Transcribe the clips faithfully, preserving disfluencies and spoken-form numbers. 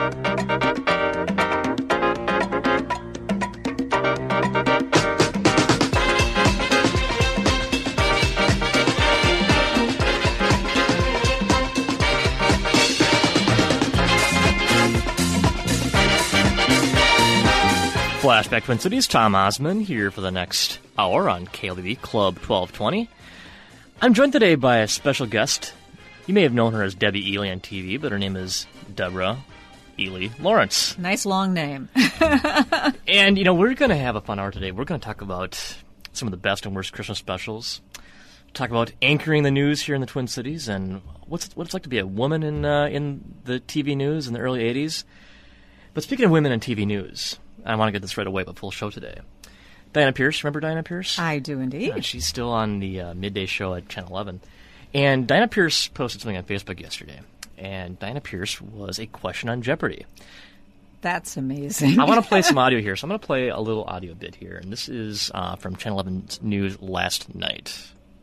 Flashback Twin Cities, Tom Osman here for the next hour on K L E V Club twelve twenty. I'm joined today by a special guest. You may have known her as Debbie Ely on T V, but her name is Deborah Ely Lawrence. Nice long name. And, you know, we're going to have a fun hour today. We're going to talk about some of the best and worst Christmas specials, talk about anchoring the news here in the Twin Cities, and what's what it's like to be a woman in uh, in the T V news in the early eighties. But speaking of women in T V news, I want to get this right away, but full show today. Diana Pierce, remember Diana Pierce? I do indeed. Uh, she's still on the uh, midday show at Channel eleven. And Diana Pierce posted something on Facebook yesterday. And Diana Pierce was a question on Jeopardy. That's amazing. I want to play some audio here, so I'm going to play a little audio bit here. And this is uh, from Channel eleven's news last night.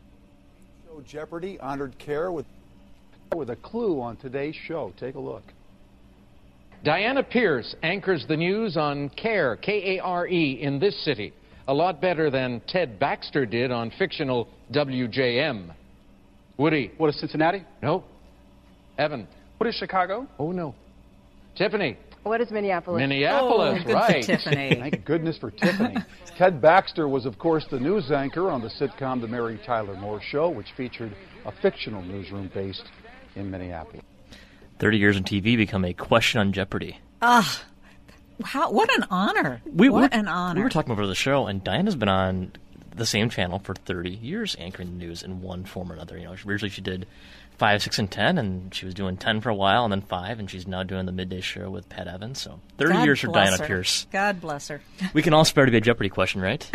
Show Jeopardy honored Care with, with a clue on today's show. Take a look. Diana Pierce anchors the news on CARE, K A R E, in this city. A lot better than Ted Baxter did on fictional W J M. Woody? What is Cincinnati? No. Evan? What is Chicago? Oh, no. Tiffany? What is Minneapolis? Minneapolis, oh, good right. For Tiffany. Thank goodness for Tiffany. Ted Baxter was, of course, the news anchor on the sitcom The Mary Tyler Moore Show, which featured a fictional newsroom based in Minneapolis. thirty years in T V become a question on Jeopardy. Ah, how, what an honor. We, what we, an honor. We were talking over the show, and Diana's been on the same channel for thirty years anchoring the news in one form or another. You know, originally she did five, six, and ten, and she was doing ten for a while, and then five, and she's now doing the midday show with Pat Evans. So thirty God years for bless Diana her. Pierce. God bless her. We can all spare to be a Jeopardy question, right?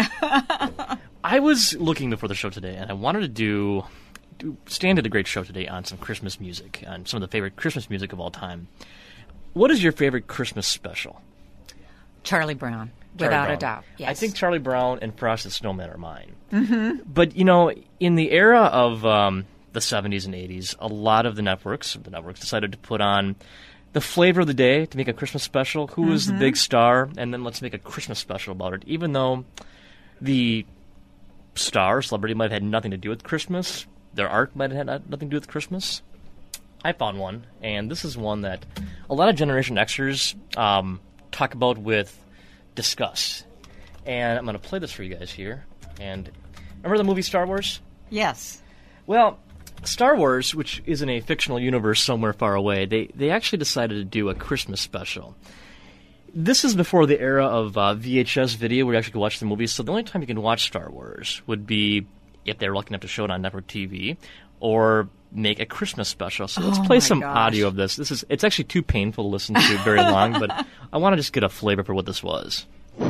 I was looking before the show today, and I wanted to do... Stan did a great show today on some Christmas music, on some of the favorite Christmas music of all time. What is your favorite Christmas special? Charlie Brown, Charlie without Brown. a doubt. Yes. I think Charlie Brown and Frosted Snowman are mine. Mm-hmm. But, you know, in the era of um, the seventies and eighties, a lot of the networks, the networks decided to put on the flavor of the day to make a Christmas special. Who was Mm-hmm. the big star? And then let's make a Christmas special about it. Even though the star, celebrity, might have had nothing to do with Christmas, their art might have had nothing to do with Christmas. I found one, and this is one that a lot of Generation Xers um, talk about with disgust. And I'm going to play this for you guys here. And remember the movie Star Wars? Yes. Well, Star Wars, which is in a fictional universe somewhere far away, they, they actually decided to do a Christmas special. This is before the era of uh, V H S video where you actually could watch the movies, so the only time you can watch Star Wars would be if they were lucky enough to show it on network T V, or make a Christmas special. So let's Oh play my some gosh. audio of this. This is it's actually too painful to listen to very long, but I want to just get a flavor for what this was.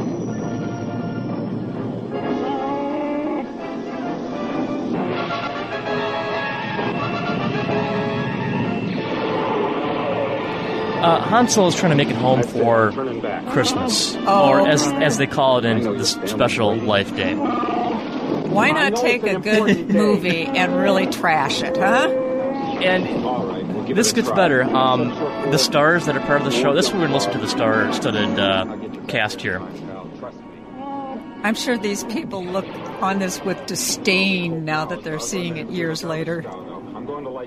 Uh, Han Solo is trying to make it home for Christmas, Oh. or as as they call it in this special Life Day. Why not take a good movie and really trash it, huh? And this gets better. Um, the stars that are part of the show, this is where we're going to listen to the star-studded uh, cast here. I'm sure these people look on this with disdain now that they're seeing it years later. I'm going to light.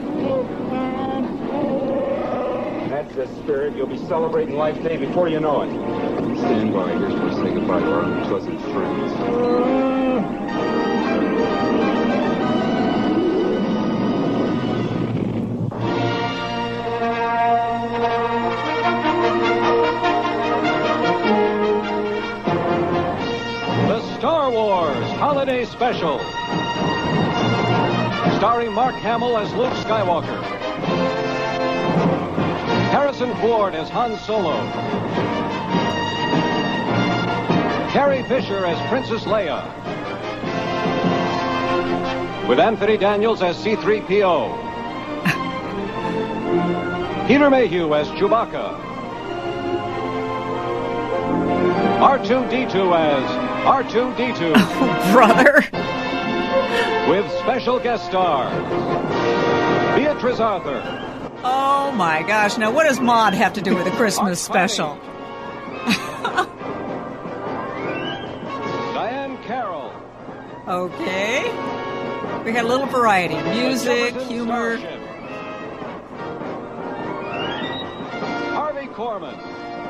That's the spirit. You'll be celebrating Life Day before you know it. Stand by. Here's where we say goodbye to our unpleasant friends. Star Wars Holiday Special, starring Mark Hamill as Luke Skywalker, Harrison Ford as Han Solo, Carrie Fisher as Princess Leia, with Anthony Daniels as C three P O, Peter Mayhew as Chewbacca, R two D two as R two D two. Brother. With special guest stars Beatrice Arthur, Oh my gosh. Now, what does Maude have to do with a Christmas special? Diane Carroll. Okay. We got a little variety. Music, Jefferson humor. Starship. Harvey Korman.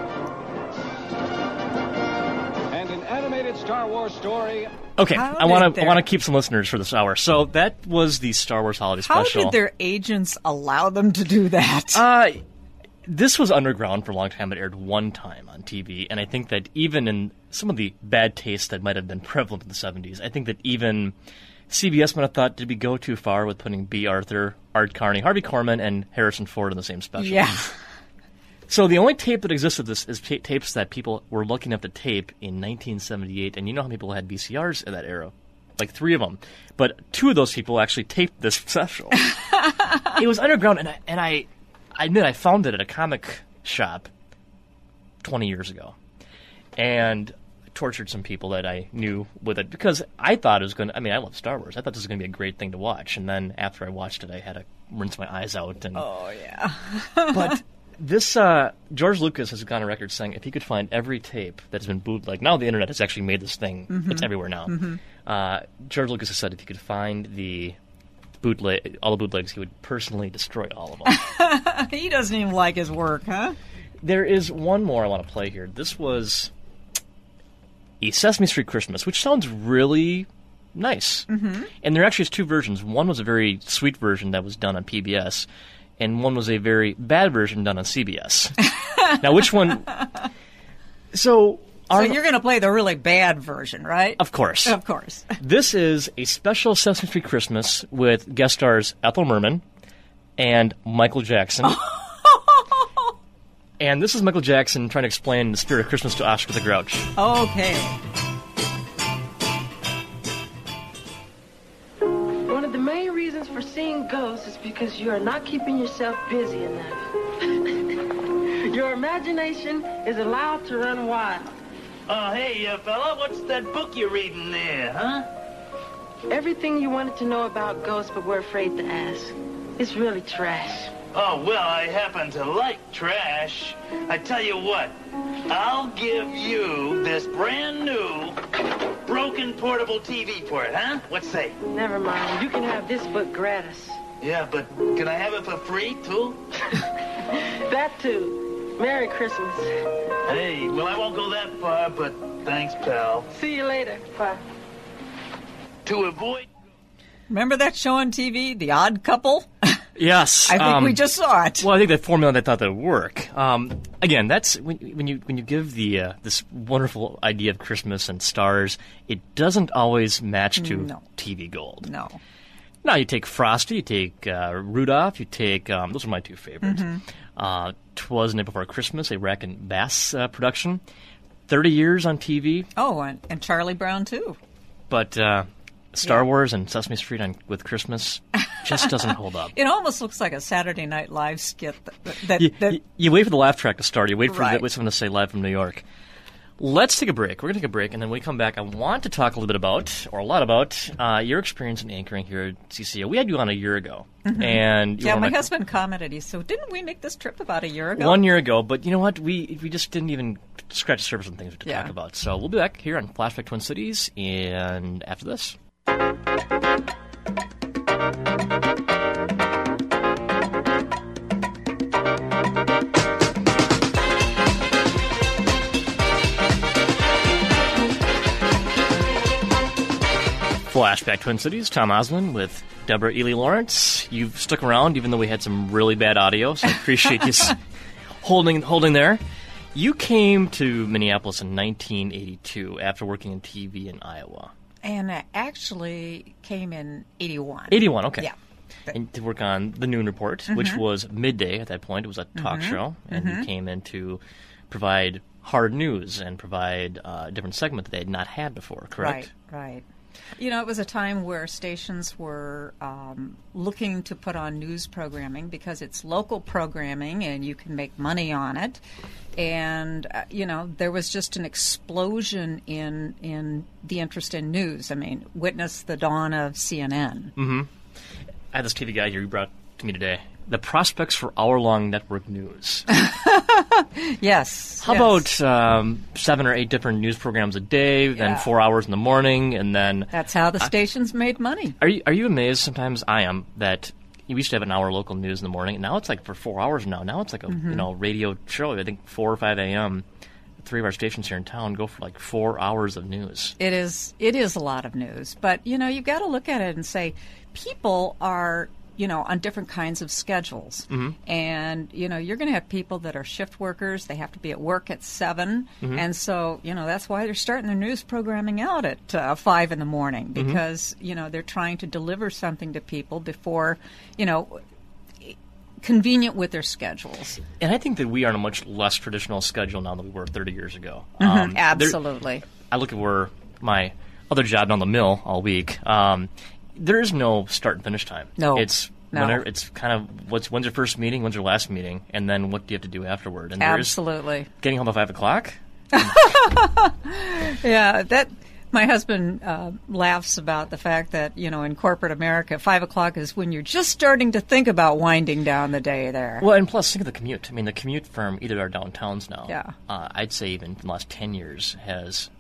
And an animated Star Wars story. Okay, How I want did to I their- want to keep some listeners for this hour. So that was the Star Wars Holiday How Special. did their agents allow them to do that? Uh, this was underground for a long time. It aired one time on T V, and I think that even in some of the bad taste that might have been prevalent in the seventies, I think that even C B S might have thought, did we go too far with putting B. Arthur, Art Carney, Harvey Korman, and Harrison Ford in the same special? Yeah. So the only tape that exists of this is ta- tapes that people were looking up the tape in nineteen seventy-eight, and you know how people had V C Rs in that era? Like three of them. But two of those people actually taped this special. It was underground, and I, and I, I admit I found it at a comic shop twenty years ago. And I tortured some people that I knew with it, because I thought it was going to, I mean, I love Star Wars. I thought this was going to be a great thing to watch. And then after I watched it, I had to rinse my eyes out. And Oh, yeah. But this, uh, George Lucas has gone on record saying if he could find every tape that's been bootlegged, now the internet has actually made this thing, Mm-hmm. it's everywhere now. Uh, George Lucas has said if he could find the bootleg, all the bootlegs, he would personally destroy all of them. He doesn't even like his work, huh? There is one more I want to play here. This was a Sesame Street Christmas, which sounds really nice. Mm-hmm. And there actually is two versions. One was a very sweet version that was done on P B S, and one was a very bad version done on C B S. Now, which one? So, So our, you're going to play the really bad version, right? of course. Of course. This is a special Sesame Street Christmas with guest stars Ethel Merman and Michael Jackson. And this is Michael Jackson trying to explain the spirit of Christmas to Oscar the Grouch. Okay. One of the main reasons for seeing ghosts is because you are not keeping yourself busy enough. Your imagination is allowed to run wild. Oh, hey, uh, fella, what's that book you're reading there, huh? Everything you wanted to know about ghosts but were afraid to ask. It's really trash. Oh, well, I happen to like trash. I tell you what, I'll give you this brand new broken portable T V for it, huh? What say? Never mind. You can have this book gratis. Yeah, but can I have it for free, too? That too. Merry Christmas. Hey, well, I won't go that far, but thanks, pal. See you later. Bye. To avoid... Remember that show on T V, The Odd Couple? Yes. I think um, we just saw it. Well, I think that formula, they thought that would work. Um, again, that's when, when you when you give the uh, this wonderful idea of Christmas and stars, it doesn't always match to No. T V gold. No. Now you take Frosty, you take uh, Rudolph, you take um, those are my two favorites. Mm-hmm. Uh, Twas the Night Before Christmas, a Rack and Bass uh, production, thirty years on T V, Oh, and, and Charlie Brown, too. but uh, Star Yeah. Wars and Sesame Street on, with Christmas just doesn't hold up. It almost looks like a Saturday Night Live skit. That, that, You, that you, you wait for the laugh track to start. You wait for Right. the, wait someone to say live from New York. Let's take a break. We're going to take a break, and then when we come back, I want to talk a little bit about, or a lot about, uh, your experience in anchoring here at C C O. We had you on a year ago. and you yeah, were my my- husband commented. He said, "Didn't we make this trip about a year ago?" One year ago, but you know what? We we just didn't even scratch the surface on things to Yeah. talk about. So we'll be back here on Flashback Twin Cities, and after this. Flashback Twin Cities, Tom Oslin with Deborah Ely Lawrence. You've stuck around even though we had some really bad audio, so I appreciate you s- holding holding there. You came to Minneapolis in nineteen eighty-two after working in T V in Iowa. And uh, actually came in eighty-one. eighty-one, okay. Yeah. And to work on the Noon Report, which was midday at that point. It was a talk show, and you came in to provide hard news and provide uh, a different segment that they had not had before, correct? Right, right. You know, it was a time where stations were um, looking to put on news programming because it's local programming and you can make money on it. And, uh, you know, there was just an explosion in in the interest in news. I mean, witness the dawn of C N N. Mm-hmm. I had this T V guy here you brought to me today. the prospects for hour-long network news. Yes. How yes. about um, seven or eight different news programs a day, then Yeah. four hours in the morning, and then... That's how the stations made money. Are you, are you amazed, sometimes I am, that we used to have an hour local news in the morning, and now it's like for four hours now. Now it's like a Mm-hmm. you know radio show. I think four or five a.m., three of our stations here in town go for like four hours of news. It is it is a lot of news, but you know, you've got to look at it and say people are, you know, on different kinds of schedules. Mm-hmm. And you know, you're going to have people that are shift workers, they have to be at work at seven, Mm-hmm. and so, you know, that's why they're starting their news programming out at uh, five in the morning, Mm-hmm. because, you know, they're trying to deliver something to people before, you know, convenient with their schedules. And I think that we are on a much less traditional schedule now than we were thirty years ago. Um, there- Absolutely. I look at where my other job down the mill all week. Um, there is no start and finish time. No. It's No. whenever, it's kind of what's when's your first meeting, when's your last meeting, and then what do you have to do afterward. And there's Absolutely. getting home at five o'clock. Yeah, that my husband uh, laughs about the fact that, you know, in corporate America, five o'clock is when you're just starting to think about winding down the day there. Well, and plus think of the commute. I mean, the commute from either of our downtowns now. Yeah. Uh, I'd say even in the last ten years has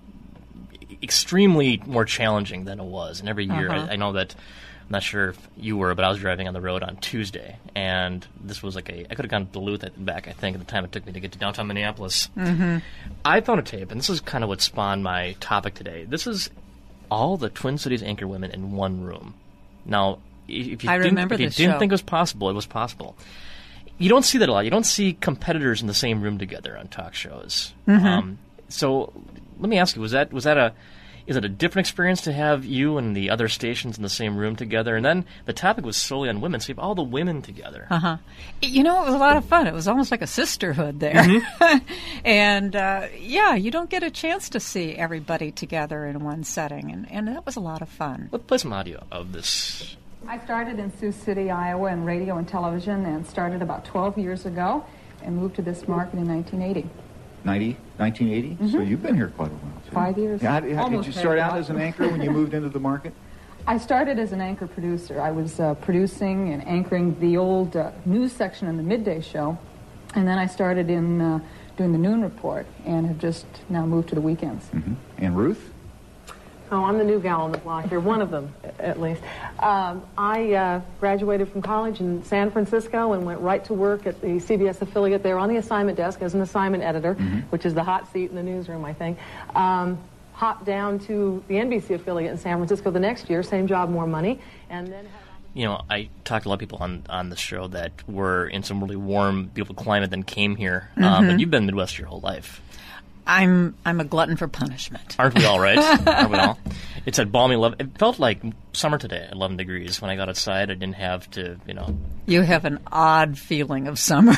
extremely more challenging than it was. And every year, Uh-huh. I, I know that. I'm not sure if you were, but I was driving on the road on Tuesday, and this was like a, I could have gone to Duluth back, I think, at the time it took me to get to downtown Minneapolis. Mm-hmm. I found a tape, and this is kind of what spawned my topic today. This is all the Twin Cities anchor women in one room. Now, if you, I didn't, remember if you this didn't show. think it was possible, it was possible. You don't see that a lot. You don't see competitors in the same room together on talk shows. Mm-hmm. Um, so let me ask you, was that was that a Is it a different experience to have you and the other stations in the same room together? And then the topic was solely on women, so you have all the women together. Uh-huh. You know, it was a lot of fun. It was almost like a sisterhood there. Mm-hmm. and, uh, yeah, you don't get a chance to see everybody together in one setting, and, and that was a lot of fun. Let's play some audio of this. I started in Sioux City, Iowa, in radio and television, and started about twelve years ago, and moved to this market in nineteen eighty. ninety, nineteen eighty? So you've been here quite a while, too. Five years. Yeah, how, how, did Almost you start half out that. as an anchor when you moved into the market? I started as an anchor producer. I was uh, producing and anchoring the old uh, news section in the midday show, and then I started in uh, doing the noon report, and have just now moved to the weekends. Mm-hmm. And Ruth? Oh, I'm the new gal on the block here, one of them, at least. Um, I uh, graduated from college in San Francisco and went right to work at the C B S affiliate there on the assignment desk as an assignment editor, Mm-hmm. which is the hot seat in the newsroom, I think. Um, hopped down to the N B C affiliate in San Francisco the next year, same job, more money, and then had You know, I talked to a lot of people on, on the show that were in some really warm, beautiful climate, then came here. Um, Mm-hmm. and you've been Midwest your whole life. I'm I'm a glutton for punishment. Aren't we all, right? Aren't we all? It's at balmy eleven. It felt like summer today at eleven degrees. When I got outside, I didn't have to, you know. You have an odd feeling of summer.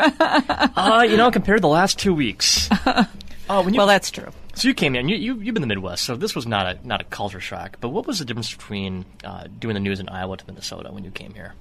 Uh, you know, compared to the last two weeks. Uh, when you, Well, that's true. So you came in. You, you you've been in the Midwest, so this was not a not a culture shock. But what was the difference between uh, doing the news in Iowa to Minnesota when you came here?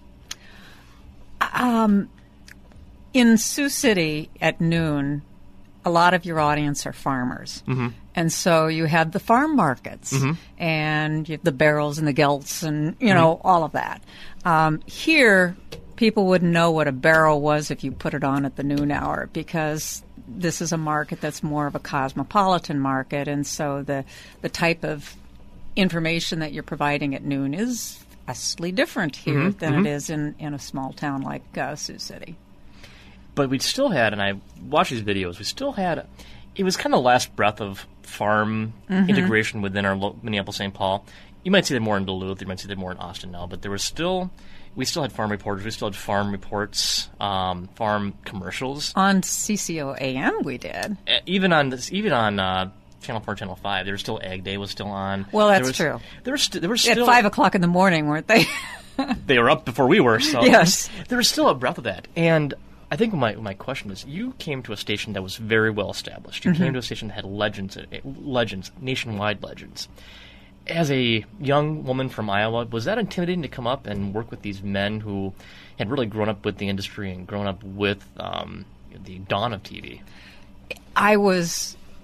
In Sioux City at noon, a lot of your audience are farmers. Mm-hmm. And so you have the farm markets Mm-hmm. and you have the barrels and the gelts and, you know, all of that. Um, here, people wouldn't know what a barrel was if you put it on at the noon hour because this is a market that's more of a cosmopolitan market. And so the, the type of information that you're providing at noon is vastly different here Mm-hmm. than Mm-hmm. it is in, in a small town like uh, Sioux City. But we still had, and I watched these videos, we still had, it was kind of the last breath of farm integration within our lo- Minneapolis Saint Paul. You might see that more in Duluth, you might see that more in Austin now, but there was still, we still had farm reporters, we still had farm reports, um, farm commercials. On C C O A M, we did. Uh, Even on this, even on uh, Channel four, Channel five, there was still Ag Day was still on. Well, There that's was- true. There was, st- there was At still... five o'clock in the morning, weren't they? They were up before we were, so Yes. there was still a breath of that. And I think my my question is, you came to a station that was very well established. You Mm-hmm. came to a station that had legends, uh, legends, nationwide legends. As a young woman from Iowa, was that intimidating to come up and work with these men who had really grown up with the industry and grown up with um, the dawn of T V? I was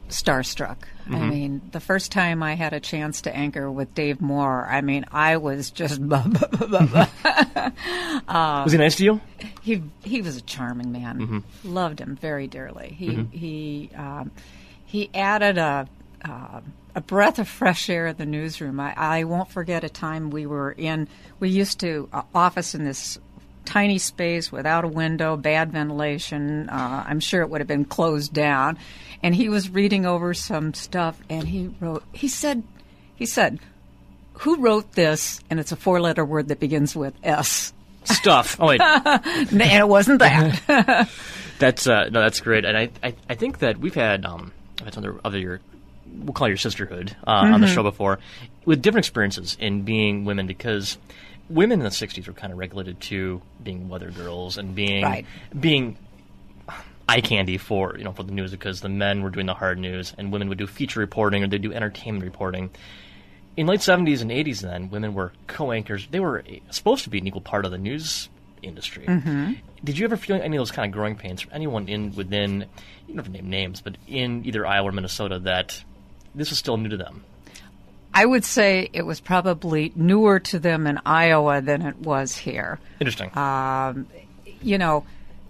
starstruck. Mm-hmm. I mean, the first time I had a chance to anchor with Dave Moore, I mean, I was just blah, blah, blah, blah, blah. um, Was he nice to you? He he was a charming man. Mm-hmm. Loved him very dearly. He Mhm. he um, he added a uh, a breath of fresh air in the newsroom. I, I won't forget a time we were in. We used to uh, office in this tiny space without a window, bad ventilation. Uh, I'm sure it would have been closed down. And he was reading over some stuff, and he wrote. He said, he said, "Who wrote this?" And it's a four-letter word that begins with S. Stuff. Oh wait, and it wasn't that. that's uh, no, that's great. And I, I, I think that we've had um, I've had some other, other your, we'll call it your sisterhood uh, Mm-hmm. on the show before, with different experiences in being women, because women in the sixties were kind of regulated to being weather girls and being Right. being eye candy for you know for the news, because the men were doing the hard news and women would do feature reporting or they'd do entertainment reporting. In the late seventies and eighties, then women were co-anchors. They were supposed to be an equal part of the news industry. Mm-hmm. Did you ever feel any of those kind of growing pains from anyone in within, you don't have to name names, but in either Iowa or Minnesota, that this was still new to them? I would say it was probably newer to them in Iowa than it was here. Interesting. Um, you know,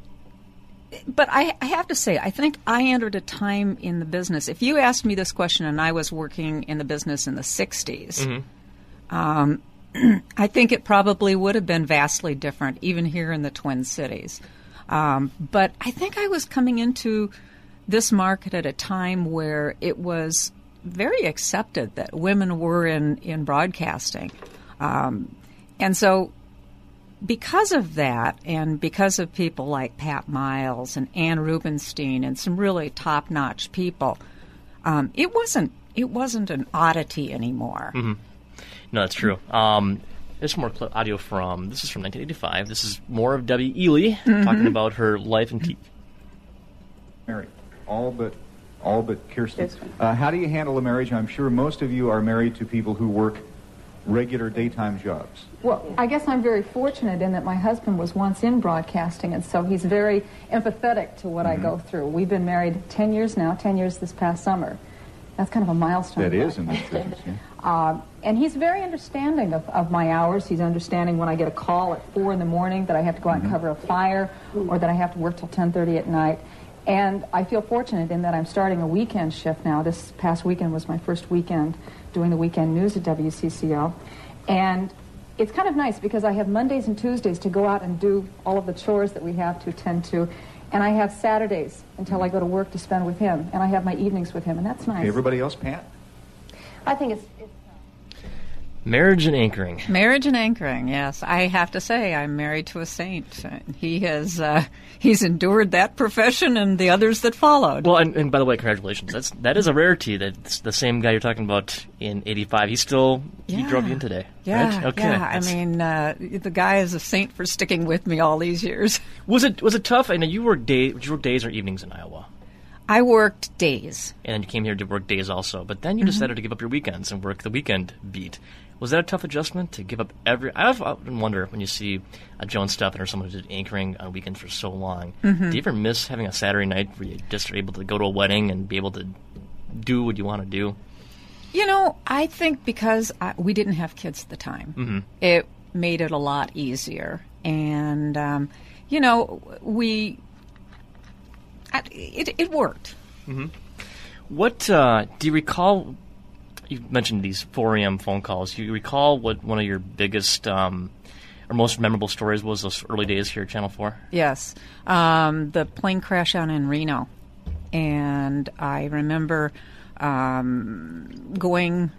but I, I have to say, I think I entered a time in the business. If you asked me this question and I was working in the business in the sixties, Mm-hmm. um, I think it probably would have been vastly different, even here in the Twin Cities. Um, but I think I was coming into this market at a time where it was very accepted that women were in, in broadcasting. Um, and so because of that, and because of people like Pat Miles and Ann Rubenstein and some really top-notch people, um, it wasn't it wasn't an oddity anymore. Mm-hmm. No, that's true. Um, there's more cl- audio from, this is from nineteen eighty-five. This is more of Debbie Ely Mm-hmm. talking about her life in T V. Mary, all but all but Kirsten. Yes, ma'am. Uh, how do you handle a marriage? I'm sure most of you are married to people who work regular daytime jobs. Well, I guess I'm very fortunate in that my husband was once in broadcasting, and so he's very empathetic to what Mm-hmm. I go through. We've been married ten years now, ten years this past summer. That's kind of a milestone. That is in this business, yeah. Uh, and he's very understanding of, of my hours. He's understanding when I get a call at four in the morning that I have to go out Mm-hmm. and cover a fire, or that I have to work till ten thirty at night. And I feel fortunate in that I'm starting a weekend shift now. This past weekend was my first weekend doing the weekend news at W C C O. And it's kind of nice because I have Mondays and Tuesdays to go out and do all of the chores that we have to attend to. And I have Saturdays until I go to work to spend with him. And I have my evenings with him, and that's nice. Okay, everybody else, Pat? I think it's, it's Marriage and anchoring. Marriage and anchoring, yes. I have to say, I'm married to a saint. He has uh, he's endured that profession and the others that followed. Well, and, and by the way, congratulations. That's that is a rarity. That's the same guy you're talking about in eighty-five. He still he Yeah. drove you in today. yeah, right? Okay. yeah. I That's- mean, uh, the guy is a saint for sticking with me all these years. was it was it tough? I know you work day. Did you work days or evenings in Iowa? I worked days. And then you came here to work days also. But then you Mm-hmm. decided to give up your weekends and work the weekend beat. Was that a tough adjustment to give up every... I often wonder when you see a Joan Stephan or someone who did anchoring on weekends for so long, Mm-hmm. do you ever miss having a Saturday night where you just are able to go to a wedding and be able to do what you want to do? You know, I think because I, we didn't have kids at the time, Mm-hmm. it made it a lot easier. And, um, you know, we... I, it, it worked. What, uh, do you recall... You mentioned these four a.m. phone calls. Do you recall what one of your biggest um, or most memorable stories was those early days here at Channel four? Yes. Um, the plane crash out in Reno. And I remember um, going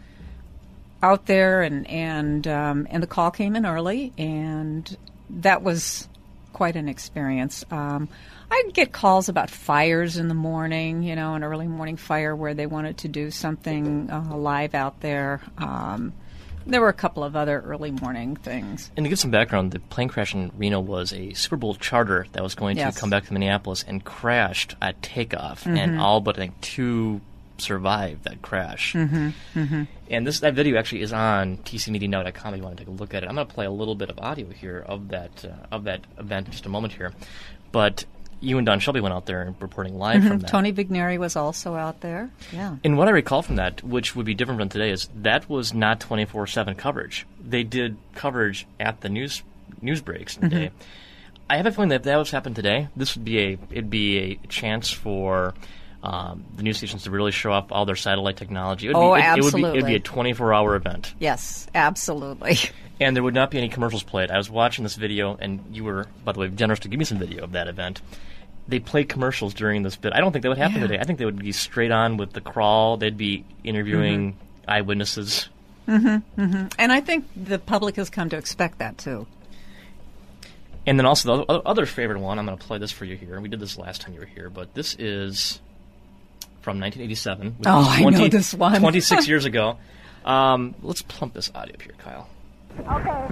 out there, and, and, um, and the call came in early, and that was quite an experience. Um, I'd get calls about fires in the morning, you know, an early morning fire where they wanted to do something uh, live out there. Um, there were a couple of other early morning things. And to give some background, the plane crash in Reno was a Super Bowl charter that was going Yes. to come back to Minneapolis and crashed at takeoff, and all but I think two survived that crash. Mm-hmm. Mm-hmm. And this that video actually is on T C media now dot com if you want to take a look at it. I'm going to play a little bit of audio here of that uh, of that event in just a moment here, but you and Don Shelby went out there and reporting live Mm-hmm. from that. Tony Vigneri was also out there. Yeah. And what I recall from that, which would be different from today, is that was not twenty-four seven coverage. They did coverage at the news news breaks in the Mm-hmm. day. I have a feeling that if that was happened today, this would be a it'd be a chance for um, the news stations to really show off all their satellite technology. It would Oh, be, it, it would be absolutely. it'd be a twenty-four hour event. Yes, absolutely. And there would not be any commercials played. I was watching this video, and you were, by the way, generous to give me some video of that event. They played commercials during this bit. I don't think that would happen Yeah. today. I think they would be straight on with the crawl. They'd be interviewing Mm-hmm. eyewitnesses. And I think the public has come to expect that, too. And then also the other, other favorite one, I'm going to play this for you here. We did this last time you were here, but this is from nineteen eighty-seven. which Oh, was I know this one. twenty-six years ago. Um, let's plump this audio up here, Kyle. Okay.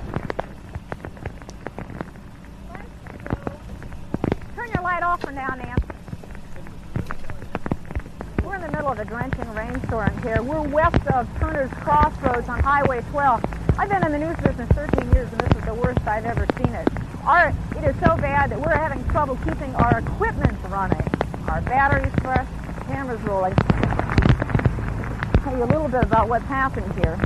Turn your light off for now, Nancy. We're in the middle of a drenching rainstorm here. We're west of Turner's Crossroads on Highway twelve. I've been in the news business thirteen years, and this is the worst I've ever seen it. Our, it is so bad that we're having trouble keeping our equipment running. Our batteries fresh, cameras rolling. I'll tell you a little bit about what's happened here.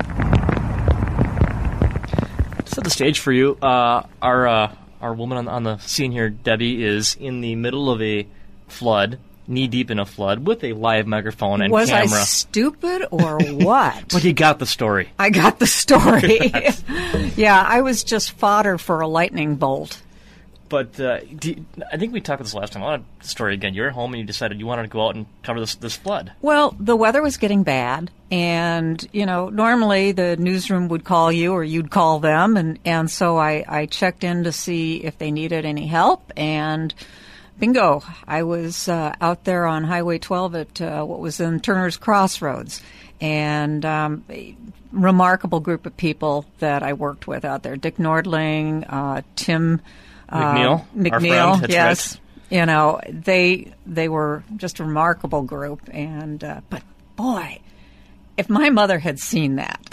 Set the stage for you. Uh, our uh, our woman on, on the scene here, Debbie, is in the middle of a flood, knee deep in a flood, with a live microphone and Was camera. I stupid or what? But you got the story. I got the story. Yeah, I was just fodder for a lightning bolt. But uh, do you, I think we talked about this last time. I want the story again. You're at home and you decided you wanted to go out and cover this this flood. Well, the weather was getting bad, and, you know, normally the newsroom would call you or you'd call them, and, and so I, I checked in to see if they needed any help, and bingo, I was uh, out there on Highway twelve at uh, what was in Turner's Crossroads, and um, a remarkable group of people that I worked with out there. Dick Nordling, uh, Tim McNeil, uh, McNeil, our friend, that's yes. right. You know, they they were just a remarkable group, and uh, but boy, if my mother had seen that,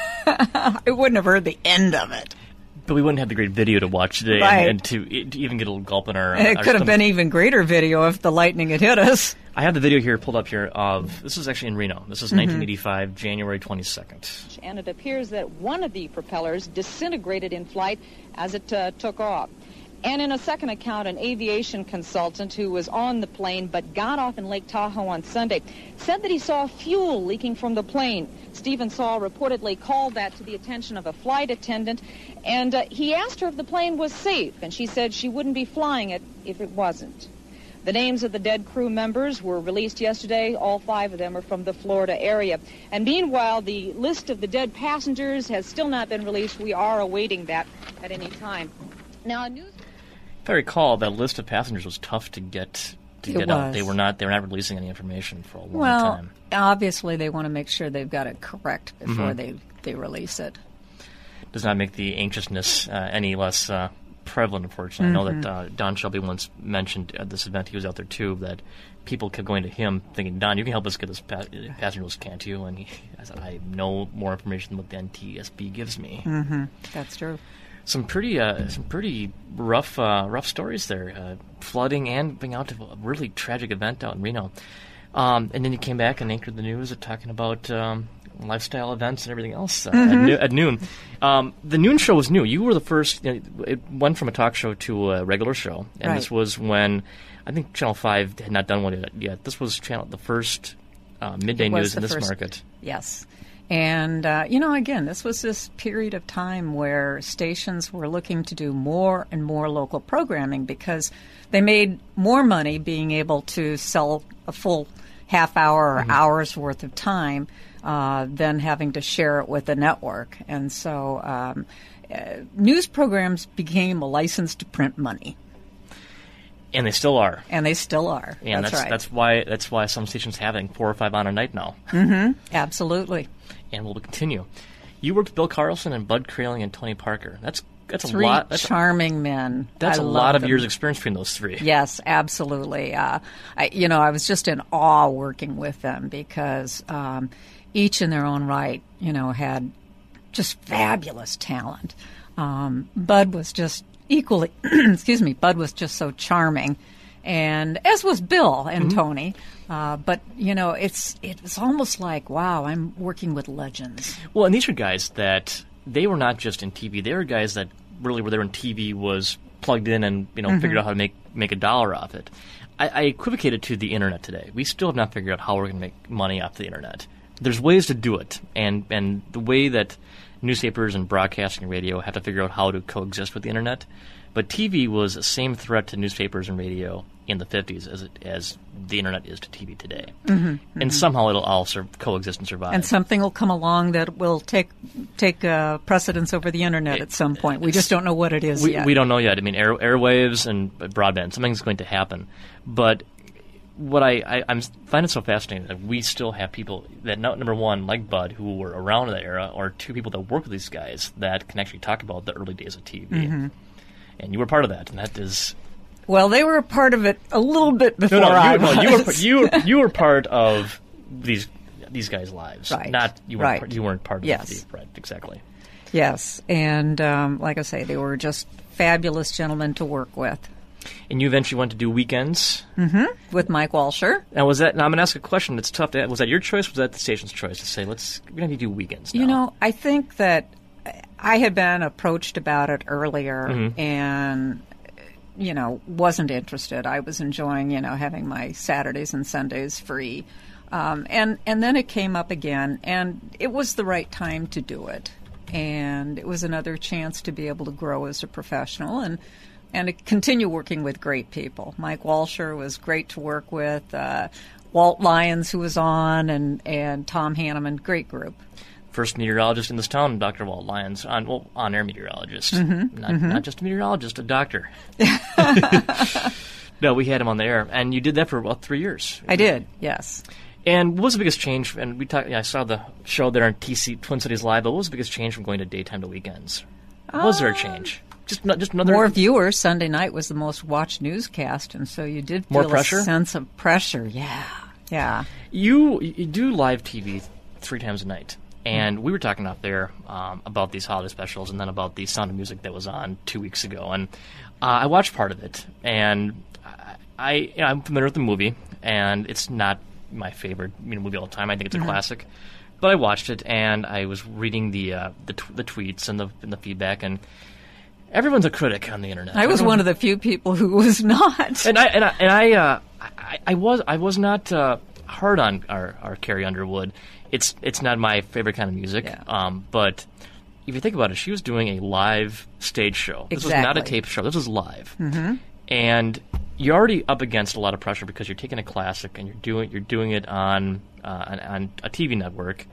I wouldn't have heard the end of it. But we wouldn't have the great video to watch today, Right. and, and to, to even get a little gulp in our. It our could have stomach. been even greater video if the lightning had hit us. I have the video here pulled up here of this is actually in Reno. This is Mm-hmm. nineteen eighty-five, January twenty-second. And it appears that one of the propellers disintegrated in flight as it uh, took off. And in a second account, an aviation consultant who was on the plane but got off in Lake Tahoe on Sunday said that he saw fuel leaking from the plane. Stephen Saul reportedly called that to the attention of a flight attendant, and uh, he asked her if the plane was safe, and she said she wouldn't be flying it if it wasn't. The names of the dead crew members were released yesterday. All five of them are from the Florida area. And meanwhile, the list of the dead passengers has still not been released. We are awaiting that at any time. Now, a news... If I recall, that list of passengers was tough to get to It get out. was. They were not they were not releasing any information for a long Well, time. obviously they want to make sure they've got it correct before Mhm. they, they release it. Does not make the anxiousness uh, any less uh, prevalent, unfortunately. I know that uh, Don Shelby once mentioned at this event, he was out there too, that people kept going to him thinking, Don, you can help us get this pa- passenger list, can't you? And he, I said, I have no more information than what the N T S B gives me. Mm-hmm. That's true. Some pretty, uh, some pretty rough, uh, rough stories there. Uh, flooding and being out to a really tragic event out in Reno. Um, and then you came back and anchored the news, talking about um, lifestyle events and everything else uh, Mm-hmm. at, no- at noon. Um, the noon show was new. You were the first. You know, it went from a talk show to a regular show, and Right. this was when I think Channel Five had not done one yet. yet. This was channel the first uh, midday It was news in the this first- market. Yes. And, uh, you know, again, this was this period of time where stations were looking to do more and more local programming because they made more money being able to sell a full half hour or Mhm. hour's worth of time uh, than having to share it with the network. And so um, uh, news programs became a license to print money. And they still are. And they still are. And that's, that's right. that's why that's why some stations having four or five on a night now. Mm-hmm. Absolutely. And we'll continue. You worked with Bill Carlson and Bud Kraling and Tony Parker. That's that's Three a lot. That's charming men. That's I a love lot of them. years' experience between those three. Yes, absolutely. Uh, I, you know, I was just in awe working with them because um, each in their own right, you know, had just fabulous talent. Um, Bud was just equally, excuse me, Bud was just so charming, and as was Bill and Mm-hmm. Tony. Uh, but you know, it's it was almost like, wow, I'm working with legends. Well, and these are guys that they were not just in T V; they were guys that really were there when T V was plugged in and you know Mhm. figured out how to make make a dollar off it. I, I equivocated to the internet today. We still have not figured out how we're going to make money off the internet. There's ways to do it, and and the way that newspapers and broadcasting and radio have to figure out how to coexist with the internet. But T V was the same threat to newspapers and radio in the fifties as it, as the internet is to T V today. Mhm, And mhm. somehow it'll all sur- coexist and survive. And something will come along that will take take uh, precedence over the internet at some point. We just don't know what it is we, yet. we don't know yet. I mean, air, airwaves and broadband, something's going to happen. But what I, I I'm find it so fascinating that we still have people that, no, number one, like Bud, who were around in that era, or two people that work with these guys that can actually talk about the early days of T V. Mhm. And you were part of that, and that is... Well, they were a part of it a little bit before no, no, I you, was. no, you were you were you were part of these these guys' lives, Right, not you weren't right. part, you weren't part of Yes. the right exactly. Yes, and um, like I say, they were just fabulous gentlemen to work with. And you eventually went to do weekends. hmm With Mike Walsher. Now, was that? Now, I'm going to ask a question that's tough. To, was that your choice? Or was that the station's choice to say, let's we're going to do weekends now? You know, I think that I had been approached about it earlier Mhm. and, you know, wasn't interested. I was enjoying, you know, having my Saturdays and Sundays free. Um, and, and then it came up again, and it was the right time to do it. And it was another chance to be able to grow as a professional and and to continue working with great people. Mike Walsher was great to work with. Uh, Walt Lyons, who was on, and, and Tom Hanneman, great group. First meteorologist in this town, Doctor Walt Lyons, on well, on-air meteorologist, Mhm, not mhm. not just a meteorologist, a doctor. No, we had him on the air, and you did that for about three years. I did, yes. And what was the biggest change? And we talked. Yeah, I saw the show there on T C Twin Cities Live. But what was the biggest change from going to daytime to weekends? Was there a change? Just not just another More viewers. Sunday night was the most watched newscast, and so you did feel More pressure? a sense of pressure. Yeah, yeah. You you do live T V three times a night, and we were talking out there um, about these holiday specials, and then about the Sound of Music that was on two weeks ago, and uh, I watched part of it, and I you know, I'm familiar with the movie, and it's not my favorite you know, movie all the time. I think it's a Mhm. classic, but I watched it, and I was reading the uh, the, t- the tweets and the and the feedback, and everyone's a critic on the internet. I was Everyone- one of the few people who was not. and I and I, and I, uh, I, I was I was not uh, hard on our, our Carrie Underwood. It's it's not my favorite kind of music. Um, but if you think about it, she was doing a live stage show. This was not a Exactly. tape show. This was live. Mhm. And you're already up against a lot of pressure because you're taking a classic and you're doing you're doing it on uh, on, on a T V network,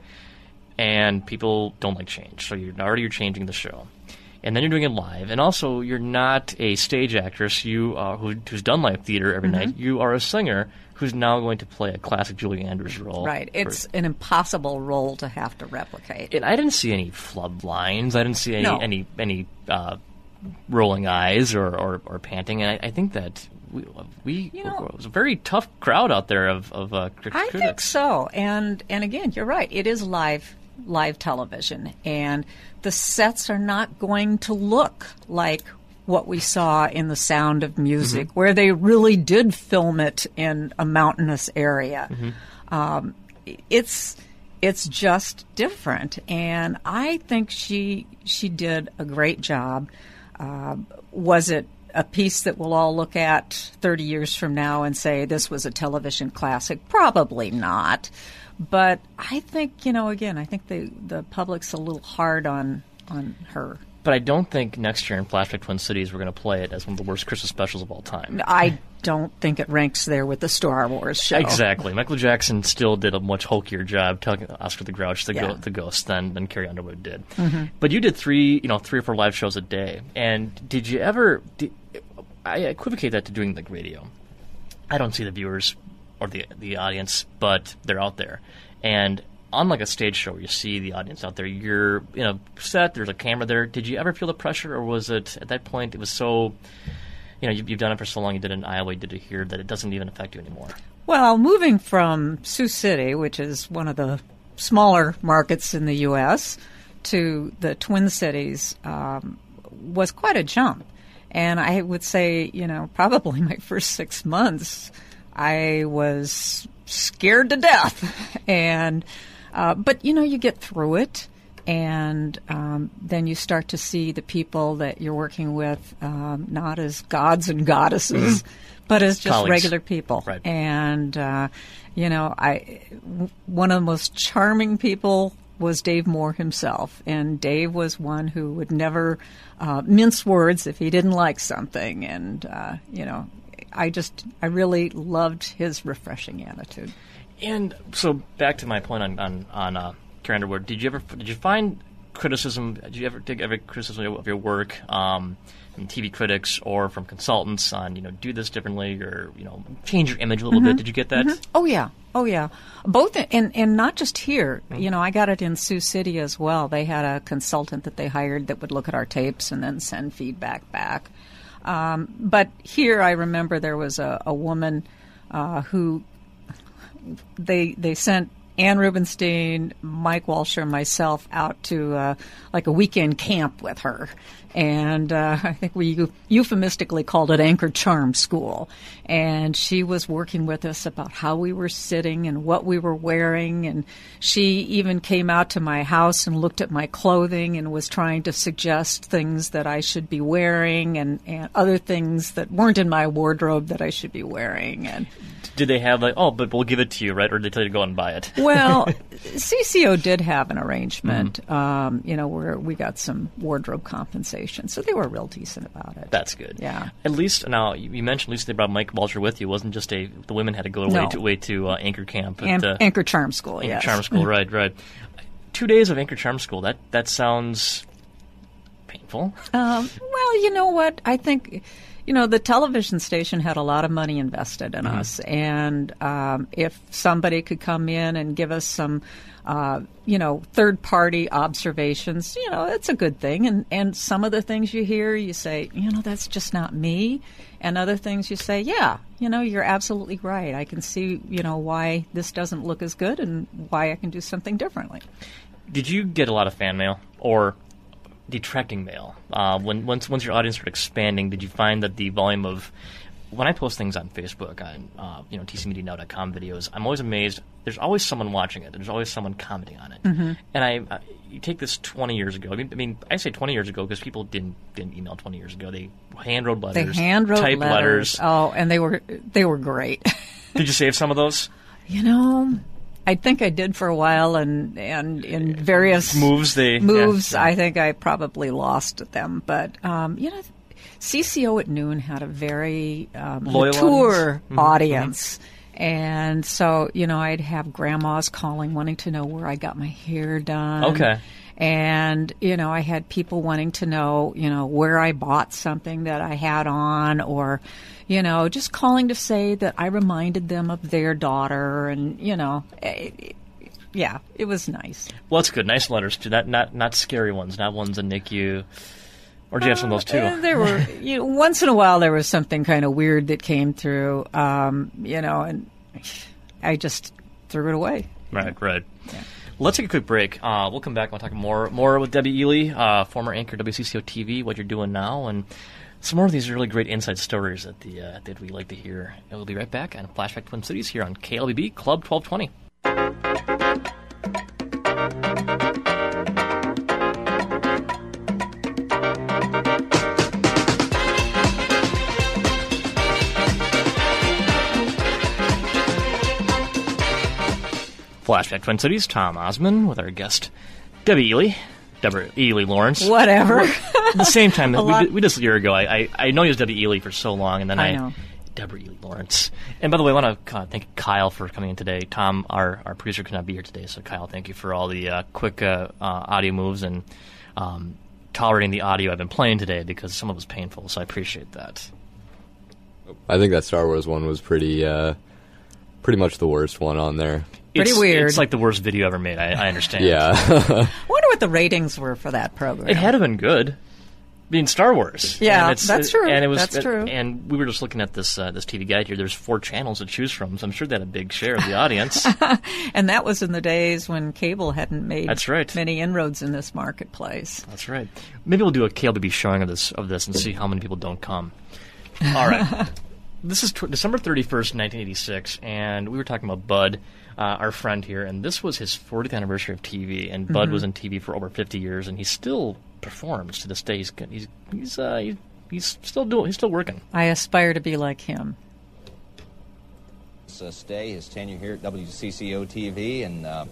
and people don't like change. So you're already you're changing the show. And then you're doing it live, and also you're not a stage actress. You uh, who, who's done live theater every Mhm. night. You are a singer who's now going to play a classic Julie Andrews role. Right. for- It's an impossible role to have to replicate. and I didn't see any flub lines. I didn't see any No. any any uh, rolling eyes or, or, or panting. And I, I think that we, we You know- it was a very tough crowd out there of of uh, crit- I critics. think so. And and again, you're right. It is live live television, and the sets are not going to look like what we saw in The Sound of Music, Mhm. where they really did film it in a mountainous area. Mhm. Um, it's it's just different, and I think she she did a great job. Uh, was it a piece that we'll all look at thirty years from now and say this was a television classic? Probably not. But I think, you know, again, I think the the public's a little hard on on her. But I don't think next year in Flashback Twin Cities we're going to play it as one of the worst Christmas specials of all time. I don't think it ranks there with the Star Wars show. Exactly. Michael Jackson still did a much hokier job telling Oscar the Grouch, the, Yeah. go- the ghost, than, than Carrie Underwood did. Mhm. But you did three, you know, three or four live shows a day. And did you ever? Did, I equivocate that to doing the radio. I don't see the viewers or the the audience, but they're out there. And unlike a stage show where you see the audience out there, you're in a set. There's a camera there. Did you ever feel the pressure, or was it at that point it was so? You know, you, you've done it for so long. You did it in Iowa, you did it here, that it doesn't even affect you anymore. Well, moving from Sioux City, which is one of the smaller markets in the U S, to the Twin Cities um, was quite a jump. And I would say, you know, probably my first six months, I was scared to death. And, uh, but, you know, you get through it. And um, then you start to see the people that you're working with um, not as gods and goddesses, mm-hmm. but as just Colleagues. regular people. Right. And, uh, you know, I w- one of the most charming people was Dave Moore himself. And Dave was one who would never uh, mince words if he didn't like something. And, uh, you know, I just, I really loved his refreshing attitude. And so back to my point on, on, on uh, Carrie Underwood, did you ever, did you find criticism, did you ever take every criticism of your work um, from T V critics or from consultants on, you know, do this differently or, you know, change your image a little mm-hmm. bit? Did you get that? Mm-hmm. Oh, yeah. Oh, yeah. Both, and, and not just here. Mm-hmm. You know, I got it in Sioux City as well. They had a consultant that they hired that would look at our tapes and then send feedback back. Um, but here I remember there was a, a woman uh, who they they sent Ann Rubenstein, Mike Walsher, and myself out to uh, like a weekend camp with her. And uh, I think we euphemistically called it Anchor Charm School. And she was working with us about how we were sitting and what we were wearing. And she even came out to my house and looked at my clothing and was trying to suggest things that I should be wearing and, and other things that weren't in my wardrobe that I should be wearing. And did they have like, oh, but we'll give it to you, right? Or did they tell you to go and buy it? Well, C C O did have an arrangement, mm-hmm. um, you know, where we got some wardrobe compensation. So they were real decent about it. That's good. Yeah. At least, now, you, you mentioned at least they brought Mike Walsher with you. It wasn't just a, the women had to go away no. to, away to uh, Anchor Camp. At, An- uh, Anchor Charm School, Anchor yes. Charm School, right, right. Two days of Anchor Charm School, that, that sounds painful. Um, well, you know what? I think... You know, the television station had a lot of money invested in mm-hmm. us, and um, if somebody could come in and give us some, uh, you know, third-party observations, you know, it's a good thing. And, and some of the things you hear, you say, you know, that's just not me. And other things you say, yeah, you know, you're absolutely right. I can see, you know, why this doesn't look as good and why I can do something differently. Did you get a lot of fan mail or detracting mail? Uh, when once once your audience started expanding, did you find that the volume of when I post things on Facebook on uh, you know T C Media Now dot com videos, I'm always amazed. There's always someone watching it. There's always someone commenting on it. Mm-hmm. And I, uh, you take this twenty years ago. I mean, I mean, I say twenty years ago because people didn't didn't email twenty years ago. They hand wrote letters, they hand wrote typed letters. letters. Oh, and they were they were great. Did you save some of those? You know, I think I did for a while, and, and in various moves, they moves, yeah. I think I probably lost them. But um, you know, C C O at Noon had a very um, loyal mature audience, audience. Mm-hmm. And so, you know, I'd have grandmas calling, wanting to know where I got my hair done. Okay. And, you know, I had people wanting to know, you know, where I bought something that I had on, or, you know, just calling to say that I reminded them of their daughter. And, you know, it, yeah, it was nice. Well, that's good. Nice letters, too. Not, not, not scary ones, not ones that nick you. Or do you have some of those, too? Uh, there were, you know, once in a while there was something kind of weird that came through, um, you know, and I just threw it away. Right, right. Yeah. Let's take a quick break. Uh, we'll come back and we'll talk more more with Debbie Ely, uh, former anchor W C C O T V, what you're doing now, and some more of these really great inside stories that the uh, that we like to hear. And we'll be right back on Flashback Twin Cities here on K L B B Club twelve twenty. Flashback Twin Cities, Tom Osman with our guest, Debbie Ely. Deborah Ely Lawrence. Whatever. At the same time, we did, we did this a year ago. I, I, I know you as Debbie Ely for so long, and then I... I know. Deborah Ely Lawrence. And by the way, I want to uh, thank Kyle for coming in today. Tom, our, our producer, could not be here today, so Kyle, thank you for all the uh, quick uh, uh, audio moves and um, tolerating the audio I've been playing today, because some of it was painful, so I appreciate that. I think that Star Wars one was pretty... Uh, pretty much the worst one on there. Pretty it's, weird. It's like the worst video ever made. I, I understand. Yeah. I wonder what the ratings were for that program. It had to have been good. being Star Wars. Yeah, and it's, that's true. And it was, that's it, true. And we were just looking at this uh, this T V guide here. There's four channels to choose from, so I'm sure they had a big share of the audience. And that was in the days when cable hadn't made That's right. many inroads in this marketplace. That's right. Maybe we'll do a K L B B showing of this of this and see how many people don't come. All right. This is tw- December thirty-first, nineteen eighty-six, and we were talking about Bud, uh, our friend here, and this was his fortieth anniversary of T V, and Bud Mhm. was in T V for over fifty years, and he still performs to this day. He's he's he's uh, he's, he's still doing he's still working. I aspire to be like him. Uh, stay his tenure here at W C C O T V, and uh,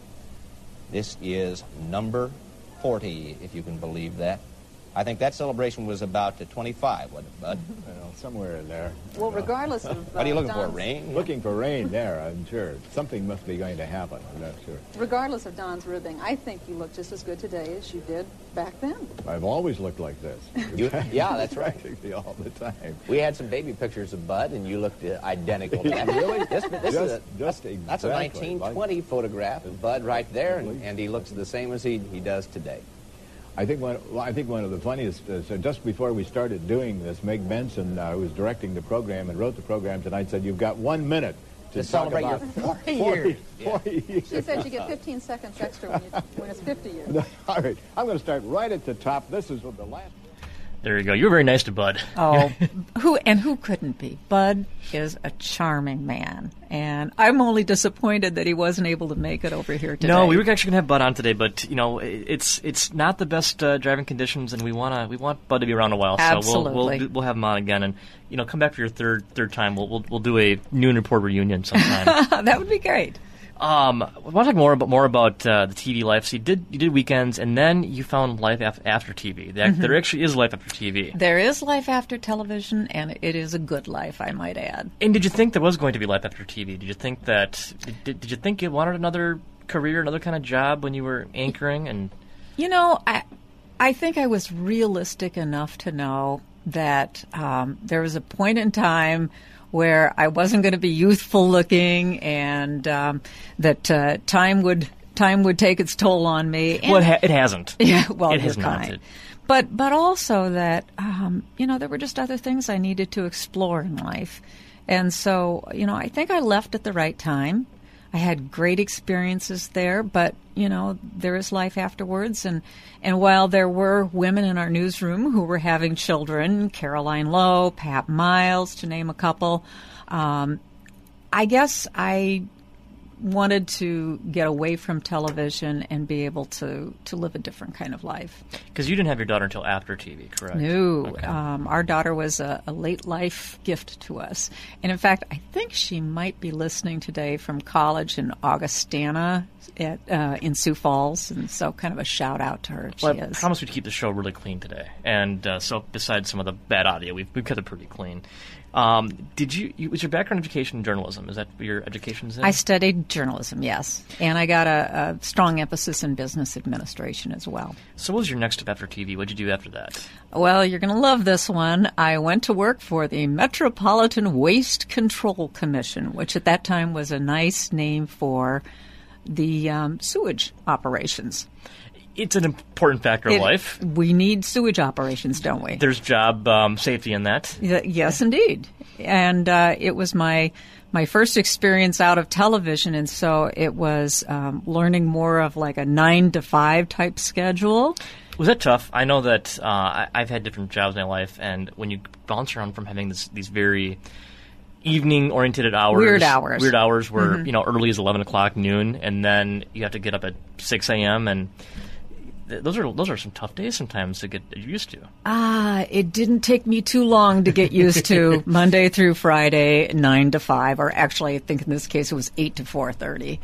this is number forty, if you can believe that. I think that celebration was about uh, twenty-five, wasn't it, Bud? Well, somewhere in there. Well, regardless of... What are you looking for, Don's- rain? Looking for rain there, I'm sure. Something must be going to happen, I'm not sure. Regardless of Don's ribbing, I think you look just as good today as you did back then. I've always looked like this. You, yeah, that's right. Practically all the time. We had some baby pictures of Bud, and you looked uh, identical to that. Really? This, this Just- is a, just that's, that's a exactly nineteen twenty photograph of Bud right there, and, and he looks the same as he, he does today. I think one. Well, I think one of the funniest. Uh, so just before we started doing this, Meg Benson, uh, who was directing the program and wrote the program tonight, said, "You've got one minute to, To talk celebrate about your forty forty, years." forty years." She said you get fifteen seconds extra when, you, when it's fifty years. All right, I'm going to start right at the top. This is the last. There you go. You were very nice to Bud. Oh, who and who couldn't be? Bud is a charming man, and I'm only disappointed that he wasn't able to make it over here today. No, we were actually going to have Bud on today, but you know, it's it's not the best uh, driving conditions, and we wanna we want Bud to be around a while. So Absolutely. we'll we'll we'll have him on again, and you know, come back for your third third time. We'll we'll, we'll do a noon report reunion sometime. That would be great. Um, I want to talk more about more about uh, the T V life. So you did you did weekends, and then you found life af- after T V. There, Mhm. there actually is life after T V. There is life after television, and it is a good life, I might add. And did you think there was going to be life after T V? Did you think that? Did, did you think you wanted another career, another kind of job when you were anchoring? And You know, I I think I was realistic enough to know that um, there was a point in time where I wasn't going to be youthful looking, and um, that uh, time would time would take its toll on me. And, well, it, ha- it hasn't. Yeah, well, it you're has not. kind. It- But but also that um, you know, there were just other things I needed to explore in life, and so you know, I think I left at the right time. I had great experiences there, but you know, there is life afterwards. And and while there were women in our newsroom who were having children, Caroline Lowe, Pat Miles, to name a couple, um, I guess I wanted to get away from television and be able to, to live a different kind of life. Because you didn't have your daughter until after T V, correct? No. Okay. Um, our daughter was a, a late life gift to us. And in fact, I think she might be listening today from college in Augustana at, uh, in Sioux Falls. And so kind of a shout out to her if Well, she I is. promise we'd keep the show really clean today. And uh, so besides some of the bad audio, we've, we've kept it pretty clean. Um, did you, you, was your background education in journalism? Is that what your education's in? I studied journalism, yes. And I got a, a strong emphasis in business administration as well. So what was your next step after T V? What did you do after that? Well, you're going to love this one. I went to work for the Metropolitan Waste Control Commission, which at that time was a nice name for the um, sewage operations. It's an important factor It- of life. We need sewage operations, don't we? There's job um, safety in that. Y- yes, indeed. And uh, it was my my first experience out of television, and so it was um, learning more of like a nine to five type schedule. Was that tough? I know that uh, I, I've had different jobs in my life, and when you bounce around from having this, these very evening-oriented hours, Weird hours. weird hours where Mhm. you know early is eleven o'clock, noon, and then you have to get up at six a.m. and th- those are those are some tough days sometimes to get used to. Ah, it didn't take me too long to get used to Monday through Friday, nine to five, or actually, I think in this case it was eight to four thirty.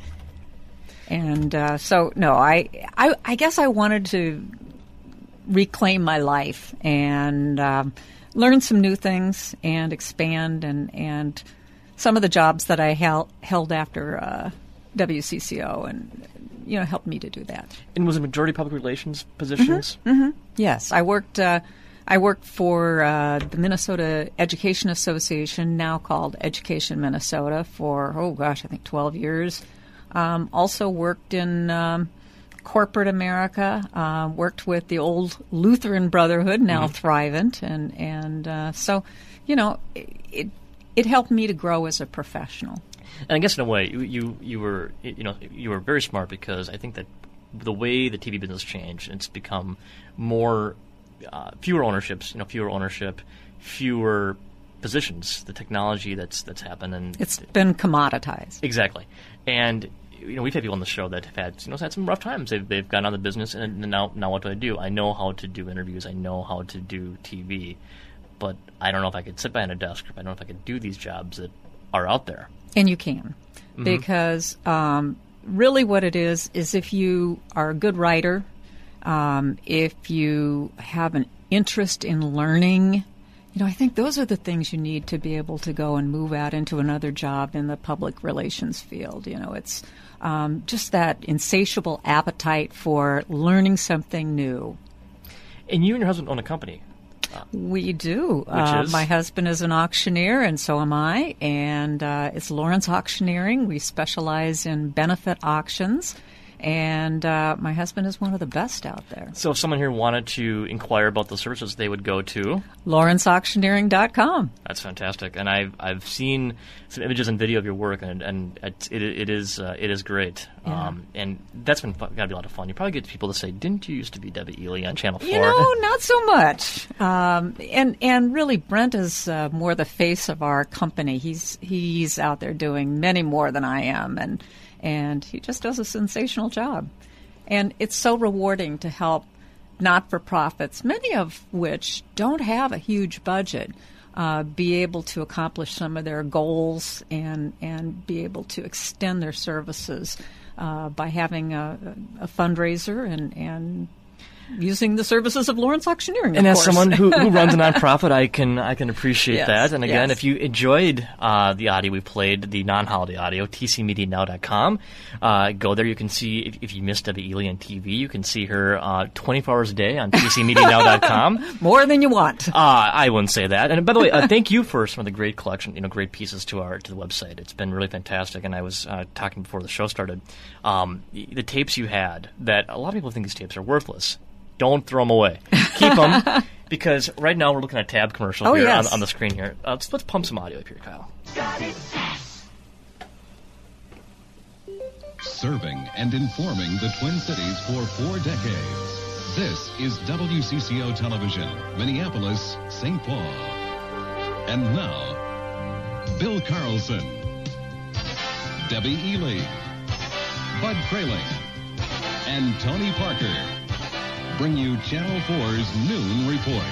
And uh, so, no, I, I, I guess I wanted to reclaim my life and um, learn some new things and expand, and and some of the jobs that I held held after uh, W C C O, and you know, helped me to do that. And was it majority public relations positions? Mm-hmm. Yes, I worked. Uh, I worked for uh, the Minnesota Education Association, now called Education Minnesota, for oh gosh, I think twelve years. Um, also worked in um, corporate America. Uh, worked with the old Lutheran Brotherhood, now Mm-hmm. Thrivent, and and uh, so, you know, it it helped me to grow as a professional. And I guess in a way, you, you you were you know you were very smart, because I think that the way the T V business changed, it's become more uh, fewer ownerships, you know, fewer ownership, fewer positions. The technology that's that's happened, and It's been commoditized. exactly. And you know, we've had people on the show that have had you know had some rough times. They've they've gotten out of the business, and now now what do I do? I know how to do interviews. I know how to do T V, but I don't know if I could sit behind a desk. I don't know if I could do these jobs that are out there. And you can, Mhm. because um, really what it is is if you are a good writer, um, if you have an interest in learning, you know, I think those are the things you need to be able to go and move out into another job in the public relations field. You know, it's um, just that insatiable appetite for learning something new. And you and your husband own a company. We do. Which uh, is? My husband is an auctioneer, and so am I. And uh, it's Lawrence Auctioneering. We specialize in benefit auctions. And uh, my husband is one of the best out there. So if someone here wanted to inquire about the services, they would go to Lawrence Auctioneering dot com. That's fantastic, and I've I've seen some images and video of your work, and and it it, it is uh, it is great, Yeah. um, and that's been fun, gotta be a lot of fun. You probably get people to say, "Didn't you used to be Debbie Ely on Channel four?" You know, not so much. Um, and and really, Brent is uh, more the face of our company. He's he's out there doing many more than I am, and and he just does a sensational job. And it's so rewarding to help not-for-profits, many of which don't have a huge budget, uh, be able to accomplish some of their goals and and be able to extend their services uh, by having a, a fundraiser and and. using the services of Lawrence Auctioneering, And of as course. someone who, who runs a nonprofit, I can I can appreciate Yes, that. And again, yes. if you enjoyed uh, the audio we played, the non-holiday audio, T C media now dot com, uh, go there. You can see, if, if you missed Debbie Ely on T V, you can see her uh, twenty-four hours a day on T C media now dot com. More than you want. Uh, I wouldn't say that. And by the way, uh, thank you for some of the great collection, you know, great pieces to our to the website. It's been really fantastic. And I was uh, talking before the show started, um, the, the tapes you had that a lot of people think these tapes are worthless. Don't throw them away. Keep them, because right now we're looking at a tab commercial Oh, here yes. on, on the screen here. Uh, let's, let's pump some audio up here, Kyle. Serving and informing the Twin Cities for four decades. This is W C C O Television, Minneapolis, Saint Paul. And now, Bill Carlson, Debbie Ely, Bud Kraling, and Tony Parker bring you Channel four's Noon Report.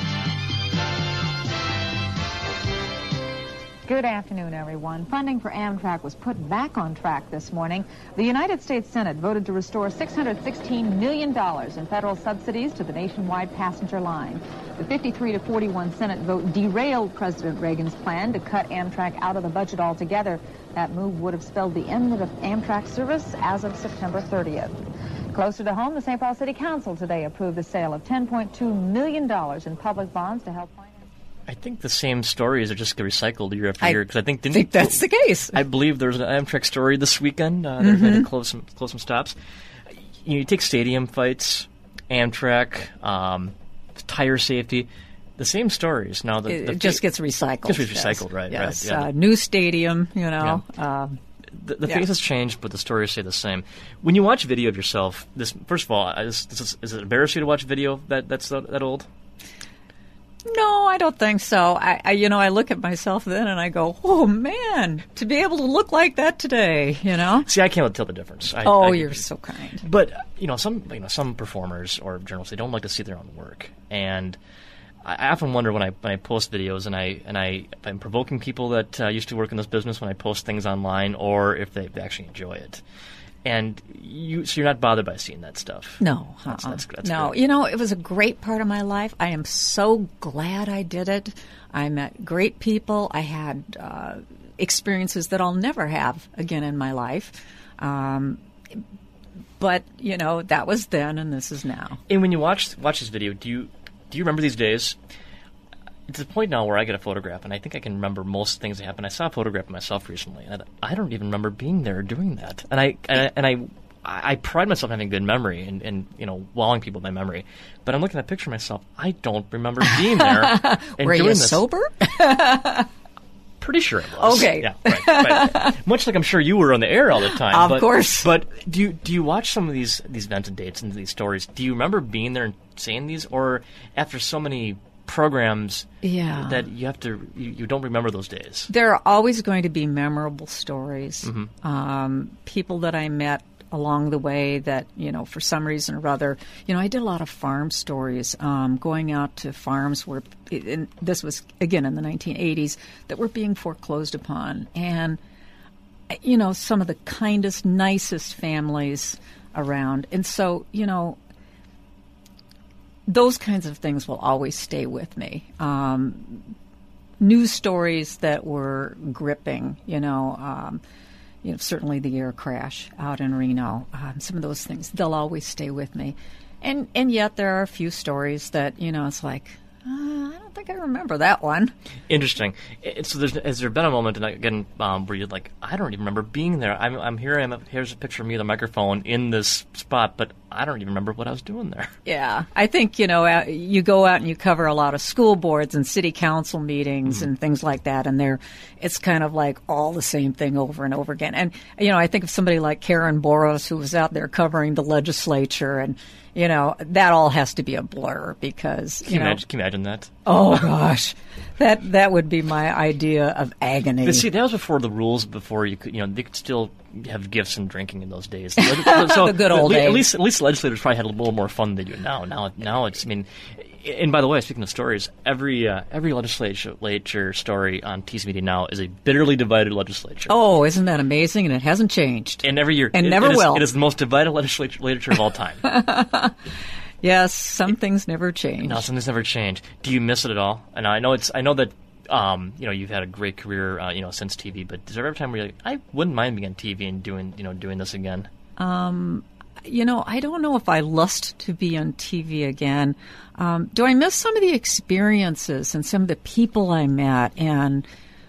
Good afternoon, everyone. Funding for Amtrak was put back on track this morning. The United States Senate voted to restore six hundred sixteen million dollars in federal subsidies to the nationwide passenger line. The fifty-three to forty-one Senate vote derailed President Reagan's plan to cut Amtrak out of the budget altogether. That move would have spelled the end of Amtrak service as of September thirtieth. Closer to home, the Saint Paul City Council today approved the sale of ten point two million dollars in public bonds to help finance. I think the same stories are just get recycled year after I year. Because I think, didn't, think that's the case. I believe there's an Amtrak story this weekend. Uh, they're going Mhm. to close some close some stops. You, know, you take stadium fights, Amtrak, um, tire safety. The same stories. Now the, It, the it just gets recycled. Just gets yes. recycled, right? Yes. Right. Yeah. Uh, new stadium, you know. Um, The, the yeah. faces change, but the stories stay the same. When you watch video of yourself, this first of all, is, this is, is it embarrassing to watch video that that's that, that old? No, I don't think so. I, I, you know, I look at myself then and I go, "Oh man, to be able to look like that today," you know. See, I can't tell the difference. I, oh, I, you're so kind. But you know, some you know some performers or journalists, they don't like to see their own work, and I often wonder when I when I post videos and I and I if I'm provoking people that uh, used to work in this business when I post things online, or if they, they actually enjoy it. And you, so you're not bothered by seeing that stuff. No, that's, uh-uh. that's, that's no. good. You know, it was a great part of my life. I am so glad I did it. I met great people. I had uh, experiences that I'll never have again in my life. Um, but you know, that was then, and this is now. And when you watch watch this video, do you do you remember these days? It's a point now where I get a photograph, and I think I can remember most things that happened. I saw a photograph of myself recently, and I, I don't even remember being there or doing that. And I and I, and I I, I pride myself on having good memory and, and, you know, wowing people with my memory. But I'm looking at a picture of myself. I don't remember being there. and Were doing you this. sober? Pretty sure it was. Okay. Yeah, right, right. Much like I'm sure you were on the air all the time. Of but, course. But do you do you watch some of these these events and dates and these stories? Do you remember being there and saying these, or after so many programs, yeah. that you have to you, you don't remember those days? There are always going to be memorable stories. Mm-hmm. Um, people that I met along the way that, you know, for some reason or other, you know, I did a lot of farm stories, um, going out to farms where, and this was, again, in the nineteen eighties, that were being foreclosed upon. And, you know, some of the kindest, nicest families around. And so, you know, those kinds of things will always stay with me. Um, news stories that were gripping, you know, um, you know, certainly the air crash out in Reno, um, some of those things, they'll always stay with me. And and yet there are a few stories that, you know, it's like, uh, I don't think I remember that one. Interesting. It, so there's, has there been a moment, and again, um, where you're like, I don't even remember being there. I'm, I'm here, I'm, here's a picture of me with a microphone in this spot, but I don't even remember what I was doing there. Yeah. I think, you know, uh, you go out and you cover a lot of school boards and city council meetings mm-hmm. and things like that, and they're, it's kind of like all the same thing over and over again. And, you know, I think of somebody like Karen Boros, who was out there covering the legislature, and, you know, that all has to be a blur because, Can you you, know. imagine, can you imagine that? Oh, gosh. That that would be my idea of agony. But see, that was before the rules, before you could, you know, they could still have gifts and drinking in those days. So, the good old at, days. At least, at least legislators probably had a little more fun than they do now. Now, now it's, I mean, and by the way, speaking of stories, every uh, every legislature story on T C Media now is a bitterly divided legislature. Oh, isn't that amazing? And it hasn't changed. And every year. And it, never it is, will. It is the most divided legislature of all time. Yes, some things never change. No, some things never change. Do you miss it at all? And I know it's. I know that. Um, you know, you've had a great career, uh, you know, since T V. But is there ever a time where you're like, I wouldn't mind being on T V and doing, you know, doing this again? Um, you know, I don't know if I lust to be on T V again. Um, do I miss some of the experiences and some of the people I met? And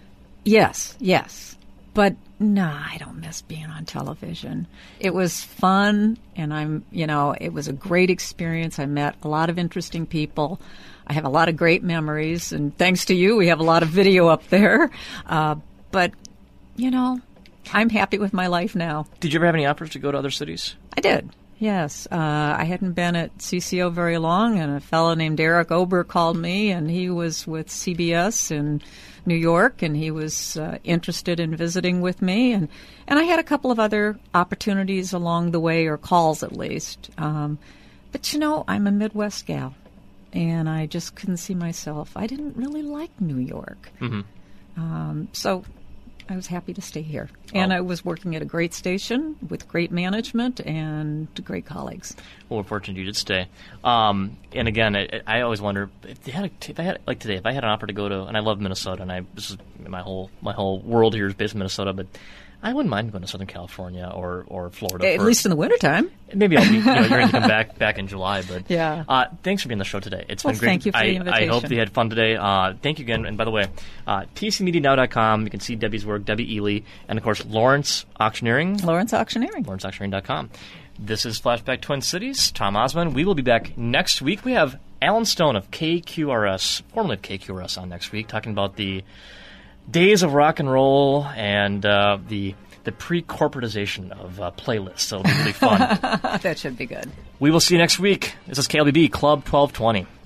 yes, yes, but no, I don't miss being on television. It was fun, and I'm, you know, it was a great experience. I met a lot of interesting people. I have a lot of great memories, and thanks to you, we have a lot of video up there. Uh, but, you know, I'm happy with my life now. Did you ever have any offers to go to other cities? I did, yes. Uh, I hadn't been at C C O very long, and a fellow named Eric Ober called me, and he was with C B S in New York, and he was uh, interested in visiting with me. And, and I had a couple of other opportunities along the way, or calls at least. Um, but, you know, I'm a Midwest gal. And I just couldn't see myself. I didn't really like New York. Mm-hmm. Um, so I was happy to stay here. And oh. I was working at a great station with great management and great colleagues. Well, we're fortunate you did stay. Um, and again, I, I always wonder if they had, a, if I had, like today, if I had an offer to go to, and I love Minnesota, and I this is my whole my whole world here is based in Minnesota, but I wouldn't mind going to Southern California or, or Florida. At for, least in the wintertime. Maybe I'll be, you know, you're going to come back back in July. But yeah. Uh, thanks for being on the show today. It's well, been great. Thank you for I, the invitation. I hope you had fun today. Uh, thank you again. And by the way, uh, T C media now dot com. You can see Debbie's work, Debbie Ely, and of course Lawrence Auctioneering. Lawrence Auctioneering. Lawrence Auctioneering dot com. This is Flashback Twin Cities. Tom Osmond. We will be back next week. We have Alan Stone of K Q R S, formerly of K Q R S, on next week, talking about the days of rock and roll and uh, the the pre-corporatization of uh, playlists. So it'll be really fun. That should be good. We will see you next week. This is K L B B Club twelve twenty.